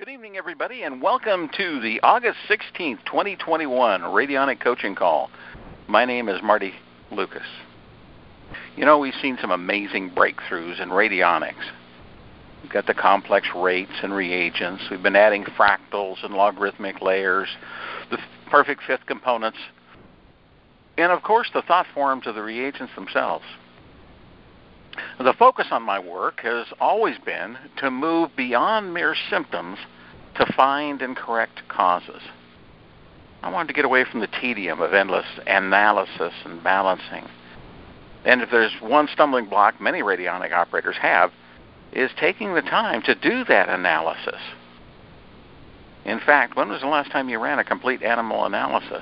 Good evening, everybody, and welcome to the August 16th, 2021 Radionic Coaching Call. My name is Marty Lucas. You know, we've seen some amazing breakthroughs in radionics. We've got the complex rates and reagents. We've been adding fractals and logarithmic layers, the perfect fifth components, and, of course, the thought forms of the reagents themselves. The focus on my work has always been to move beyond mere symptoms to find and correct causes. I wanted to get away from the tedium of endless analysis and balancing. And if there's one stumbling block many radionic operators have, is taking the time to do that analysis. In fact, when was the last time you ran a complete animal analysis?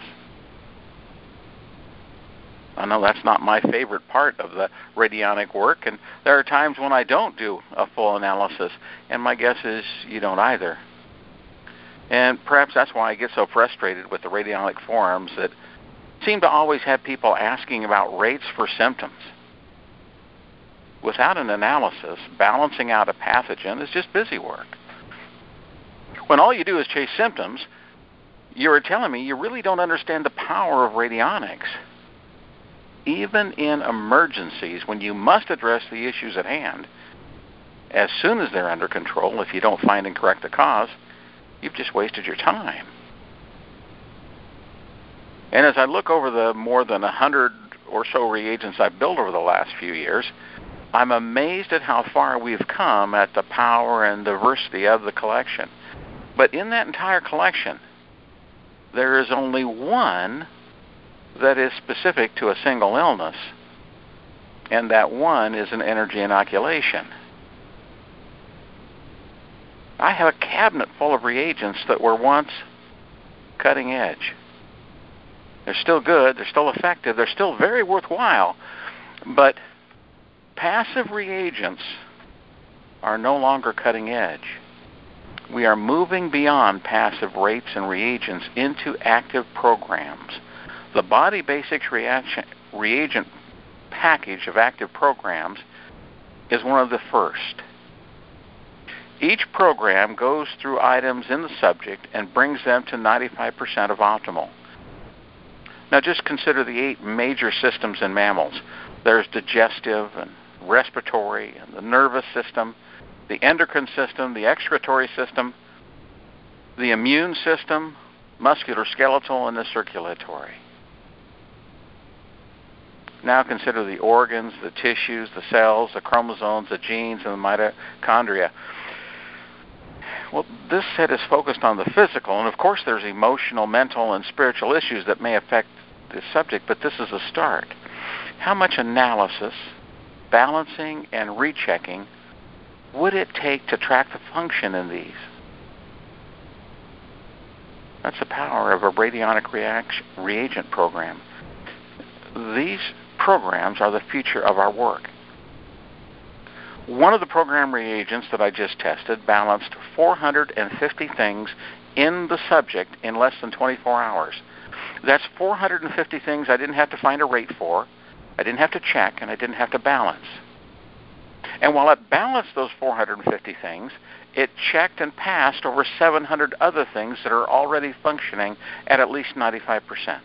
I know that's not my favorite part of the radionic work, and there are times when I don't do a full analysis, and my guess is you don't either. And perhaps that's why I get so frustrated with the radionic forums that seem to always have people asking about rates for symptoms. Without an analysis, balancing out a pathogen is just busy work. When all you do is chase symptoms, you're telling me you really don't understand the power of radionics. Even in emergencies, when you must address the issues at hand, as soon as they're under control, if you don't find and correct the cause, you've just wasted your time. And as I look over the more than 100 or so reagents I've built over the last few years, I'm amazed at how far we've come at the power and diversity of the collection. But in that entire collection, there is only one that is specific to a single illness, and that one is an energy inoculation. I have a cabinet full of reagents that were once cutting edge. They're still good, they're still effective, they're still very worthwhile, but passive reagents are no longer cutting edge. We are moving beyond passive rates and reagents into active programs. The Body Basics reagent package of active programs is one of the first. Each program goes through items in the subject and brings them to 95% of optimal. Now just consider the 8 major systems in mammals. There's digestive and respiratory and the nervous system, the endocrine system, the excretory system, the immune system, musculoskeletal, and the circulatory. Now consider the organs, the tissues, the cells, the chromosomes, the genes, and the mitochondria. Well, this set is focused on the physical, and of course there's emotional, mental, and spiritual issues that may affect the subject, but this is a start. How much analysis, balancing, and rechecking would it take to track the function in these? That's the power of a radionic reagent program. These programs are the future of our work. One of the program reagents that I just tested balanced 450 things in the subject in less than 24 hours. That's 450 things I didn't have to find a rate for, I didn't have to check, and I didn't have to balance. And while it balanced those 450 things, it checked and passed over 700 other things that are already functioning at least 95%.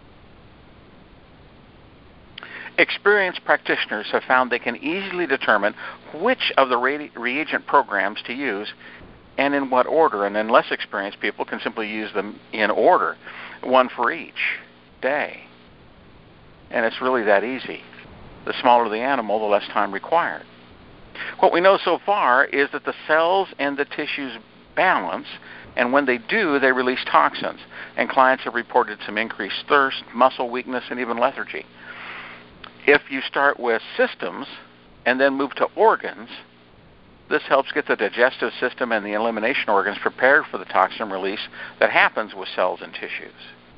Experienced practitioners have found they can easily determine which of the reagent programs to use and in what order, and then less experienced people can simply use them in order, one for each day. And it's really that easy. The smaller the animal, the less time required. What we know so far is that the cells and the tissues balance, and when they do, they release toxins. And clients have reported some increased thirst, muscle weakness, and even lethargy. If you start with systems and then move to organs, this helps get the digestive system and the elimination organs prepared for the toxin release that happens with cells and tissues.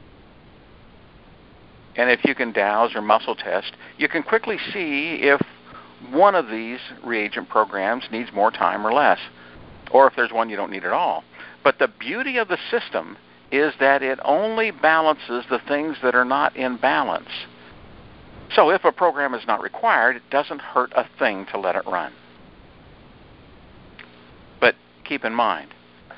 And if you can dowse or muscle test, you can quickly see if one of these reagent programs needs more time or less, or if there's one you don't need at all. But the beauty of the system is that it only balances the things that are not in balance. So if a program is not required, it doesn't hurt a thing to let it run. But keep in mind,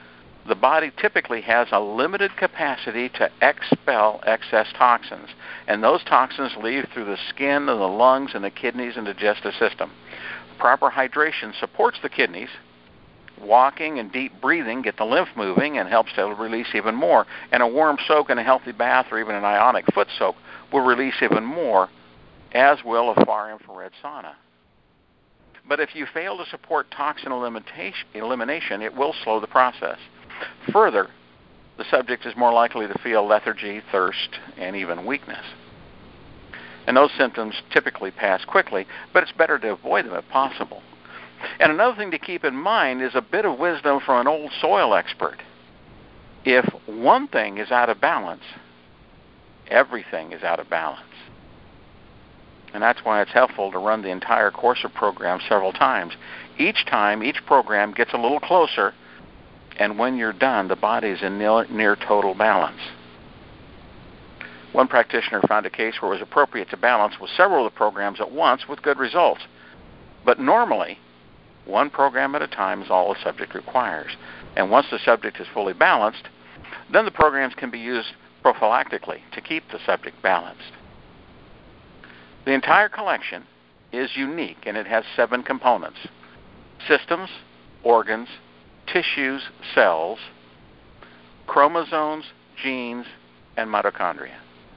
the body typically has a limited capacity to expel excess toxins, and those toxins leave through the skin and the lungs and the kidneys and digestive system. Proper hydration supports the kidneys. Walking and deep breathing get the lymph moving and helps to release even more. And a warm soak and a healthy bath or even an ionic foot soak will release even more, as will a far infrared sauna. But if you fail to support toxin elimination, it will slow the process. Further, the subject is more likely to feel lethargy, thirst, and even weakness. And those symptoms typically pass quickly, but it's better to avoid them if possible. And another thing to keep in mind is a bit of wisdom from an old soil expert. If one thing is out of balance, everything is out of balance. And that's why it's helpful to run the entire course of programs several times. Each time, each program gets a little closer, and when you're done, the body is in near total balance. One practitioner found a case where it was appropriate to balance with several of the programs at once with good results. But normally, one program at a time is all the subject requires. And once the subject is fully balanced, then the programs can be used prophylactically to keep the subject balanced. The entire collection is unique, and it has 7 components: systems, organs, tissues, cells, chromosomes, genes, and mitochondria.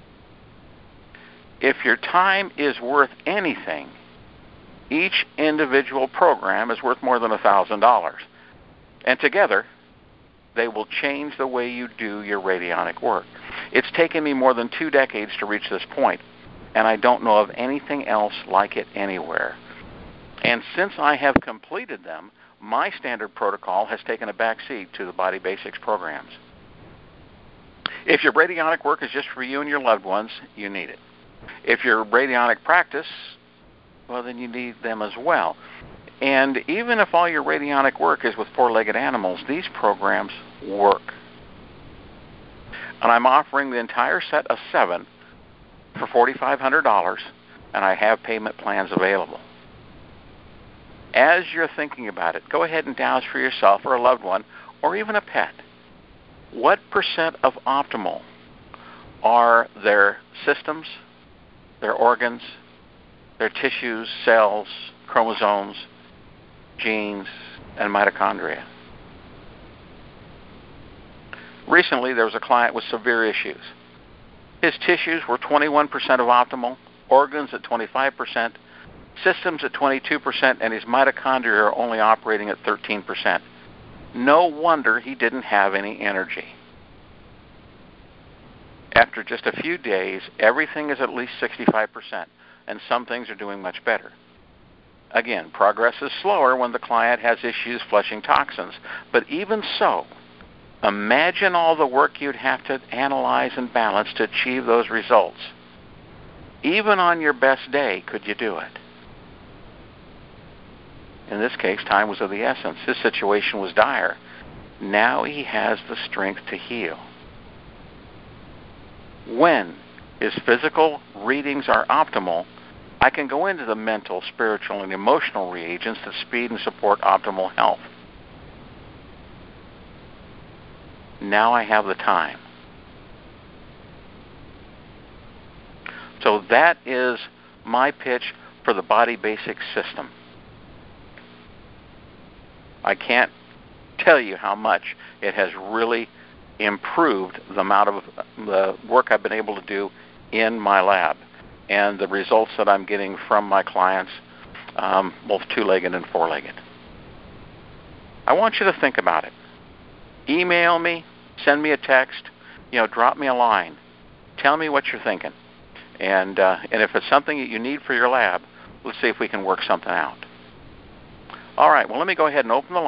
If your time is worth anything, each individual program is worth more than $1,000. And together, they will change the way you do your radionic work. It's taken me more than 2 decades to reach this point, and I don't know of anything else like it anywhere. And since I have completed them, my standard protocol has taken a back seat to the Body Basics programs. If your radionic work is just for you and your loved ones, you need it. If your radionic practice, well, then you need them as well. And even if all your radionic work is with 4-legged animals, these programs work. And I'm offering the entire set of 7 for $4,500, and I have payment plans available. As you're thinking about it, go ahead and douse for yourself or a loved one, or even a pet. What percent of optimal are their systems, their organs, their tissues, cells, chromosomes, genes, and mitochondria? Recently, there was a client with severe issues. His tissues were 21% of optimal, organs at 25%, systems at 22%, and his mitochondria are only operating at 13%. No wonder he didn't have any energy. After just a few days, everything is at least 65%, and some things are doing much better. Again, progress is slower when the client has issues flushing toxins, but even so, imagine all the work you'd have to analyze and balance to achieve those results. Even on your best day, could you do it? In this case, time was of the essence. His situation was dire. Now he has the strength to heal. When his physical readings are optimal, I can go into the mental, spiritual, and emotional reagents that speed and support optimal health. Now I have the time. So that is my pitch for the Body Basics system. I can't tell you how much it has really improved the amount of the work I've been able to do in my lab and the results that I'm getting from my clients, both 2-legged and 4-legged. I want you to think about it. Email me, send me a text, drop me a line. Tell me what you're thinking. And if it's something that you need for your lab, let's see if we can work something out. All right, well, let me go ahead and open the line.